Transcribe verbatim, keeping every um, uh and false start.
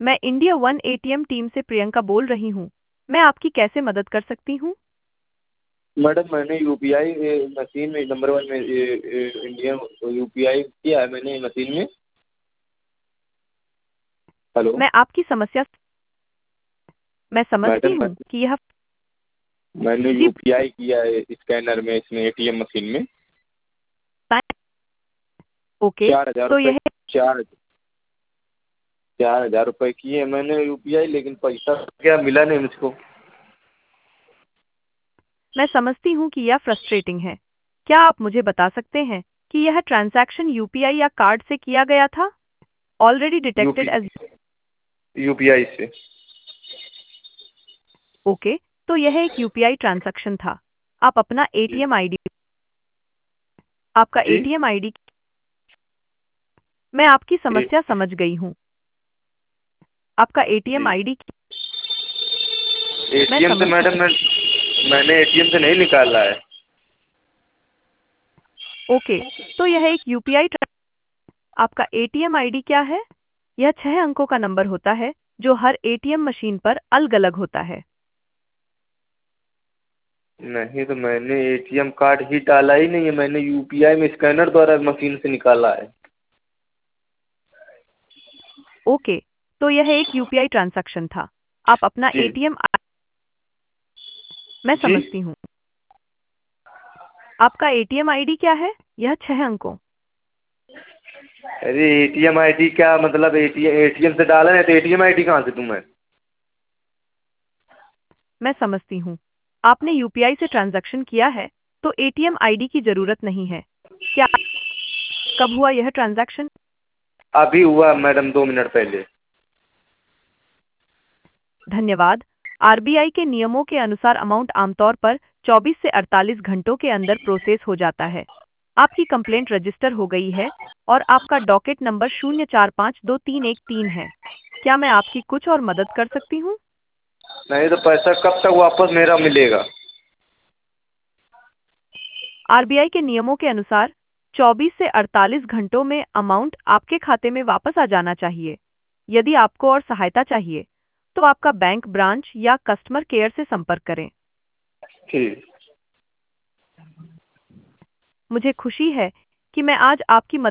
मैं India one ATM team से प्रियंका बोल रही हूँ। मैं आपकी कैसे मदद कर सकती हूँ? मैडम मैंने यूपीआई मशीन में नंबर वन में इंडिया यूपीआई किया है मैंने मशीन में। हेलो मैं आपकी समस्या मैं समझती मैडम, मैं हूँ कि यह मैंने जी यूपीआई किया है स्कैनर में, इसमें एटीएम मशीन में ओके। चार हजार तो रुपये यह चार चार हजार रुपये किए मैंने यूपीआई, लेकिन पैसा क्या मिला नहीं मुझको। मैं समझती हूँ कि यह फ्रस्ट्रेटिंग है। क्या आप मुझे बता सकते हैं कि यह ट्रांजैक्शन यूपीआई या कार्ड से किया गया था? Already detected UP as UPI से। ओके। तो यह एक यूपीआई ट्रांजैक्शन था। आप अपना जी एटीएम आईडी आपका जी। एटीएम आईडी मैं आपकी समस्या समझ गई हूँ। आपका एटीएम जी आईडी मैं एटीएम से समझती मैडम, मैं मैंने एटीएम से नहीं निकाला है। ओके। तो यह एक यूपीआई आपका एटीएम आईडी क्या है? यह छह अंकों का नंबर होता है जो हर एटीएम मशीन पर अलग-अलग होता है। नहीं तो मैंने एटीएम कार्ड ही डाला ही नहीं है, मैंने यूपीआई में स्कैनर द्वारा मशीन से निकाला है। ओके। तो यह एक यूपीआई ट्रांजैक्शन था। आप अपना जी एटीएम मैं जी। समझती हूँ। आपका एटीएम आईडी क्या है? यह छह अंकों अरे एटीएम आईडी क्या मतलब, एटीएम एटीएम से डाला है तो एटीएम आईडी कहाँ से दूं मैं? मैं समझती हूँ। आपने यूपीआई से ट्रांजैक्शन किया है, तो एटीएम आईडी की जरूरत नहीं है। क्या कब हुआ यह ट्रांजैक्शन? अभी हुआ मैडम, दो मिनट पहले। धन्यवाद। आरबीआई के नियमों के अनुसार अमाउंट आमतौर पर चौबीस से अड़तालीस घंटों के अंदर प्रोसेस हो जाता है। आपकी कंप्लेंट रजिस्टर हो गई है और आपका डॉकेट नंबर शून्य चार पाँच दो तीन एक तीन है। क्या मैं आपकी कुछ और मदद कर सकती हूँ? नहीं तो पैसा कब तक वापस मेरा मिलेगा? आरबीआई के नियमों के अनुसार चौबीस से अड़तालीस घंटों में अमाउंट आपके खाते में वापस आ जाना चाहिए। यदि आपको और सहायता चाहिए, तो आपका बैंक ब्रांच या कस्टमर केयर से संपर्क करें। ठीक। मुझे खुशी है कि मैं आज आपकी मदद